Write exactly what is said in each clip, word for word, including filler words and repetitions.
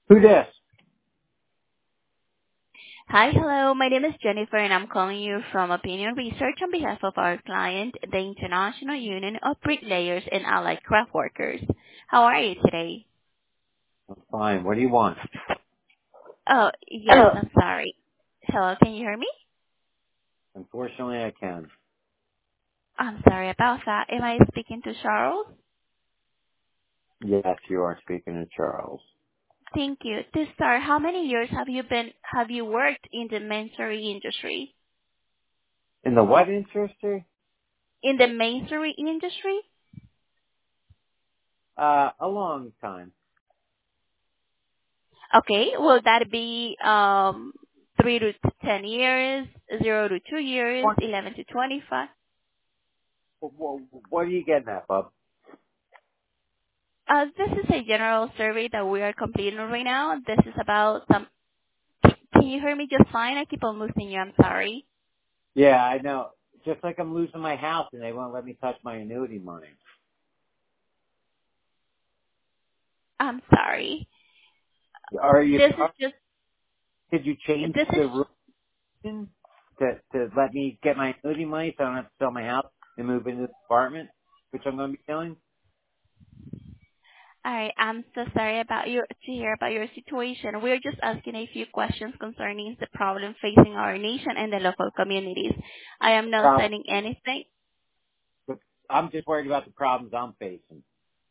Who this? Hi, hello. My name is Jennifer, and I'm calling you from Opinion Research on behalf of our client, the International Union of Bricklayers and Allied Craft Workers. How are you today? I'm fine. What do you want? Oh, yes, Oh. I'm sorry. Hello, can you hear me? Unfortunately, I can. I'm sorry about that. Am I speaking to Charles? Yes, you are speaking to Charles. Thank you. To start, how many years have you been have you worked in the masonry industry? In the what industry? In the masonry industry? Uh, a long time. Okay. Will that be um three to ten years, zero to two years, What, eleven to twenty-five? what, what are you getting at, bub? Uh, this is a general survey that we are completing right now. This is about some. Can you hear me just fine? I keep on losing you. I'm sorry. Yeah, I know. Just like I'm losing my house and they won't let me touch my annuity money. I'm sorry. Are you, This is are, just. could you change This the is. rules to, to let me get my annuity money so I don't have to sell my house and move into the apartment, which I'm going to be doing? All right. I'm so sorry about your to hear about your situation. We're just asking a few questions concerning the problem facing our nation and the local communities. I am not Problem. sending anything. I'm just worried about the problems I'm facing.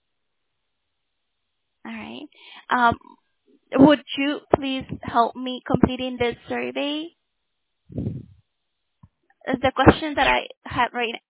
All right. Um, would you please help me completing this survey? Uh, The question that I have right